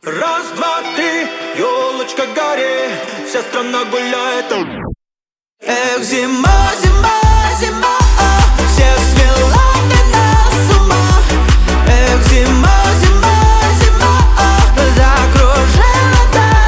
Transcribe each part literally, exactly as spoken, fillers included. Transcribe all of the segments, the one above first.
Раз, два, три, елочка гори, вся страна гуляет. Эх, зима, зима, зима, всех свела ты нас с ума. Эх, зима, зима, зима, закружила,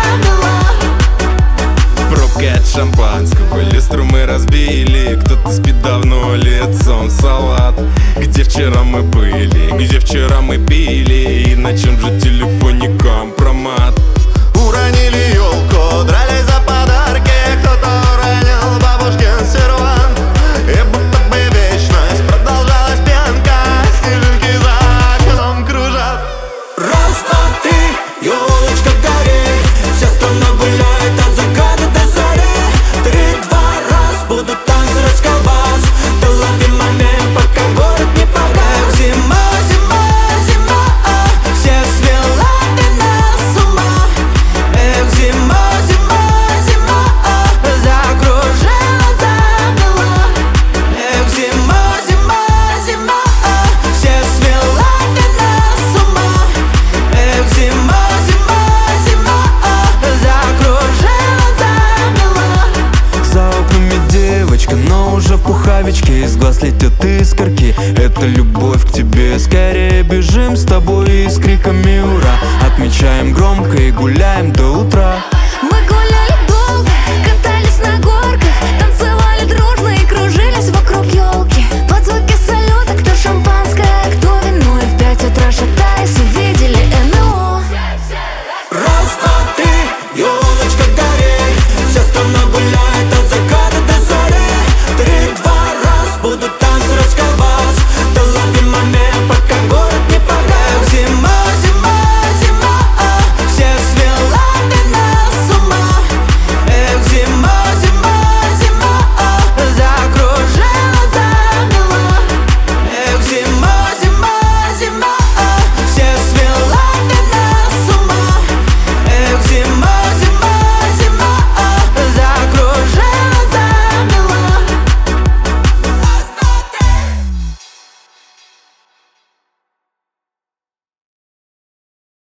замела. Пробка от шампанского, люстру мы разбили. Кто-то спит давно лицом в салат. Где вчера мы были, где вчера мы пили, и на чем же телефоне компромат? Уронили елку, дрались за подарки. Кто-то уронил бабушкин сервант. И будто бы вечность продолжалась пьянка. Снежинки за окном кружат. Раз, два, три, елочка гори, вся страна гуляет от заката до зари. Три, два, раз, будут танцевать колбас. Да лови момент, пока город не погас. Зима, зима, зима, всех свела ты нас с ума. Эх, зима, зима, зима, закружила, замела. Эх, зима, зима, зима, всех свела ты нас с ума. Эх, зима, зима, зима, закружила, замела. За окнами девочка, но уже в пуховичке. Из глаз летят искорки, это любовь к тебе. Скорее бежим с тобой и с криками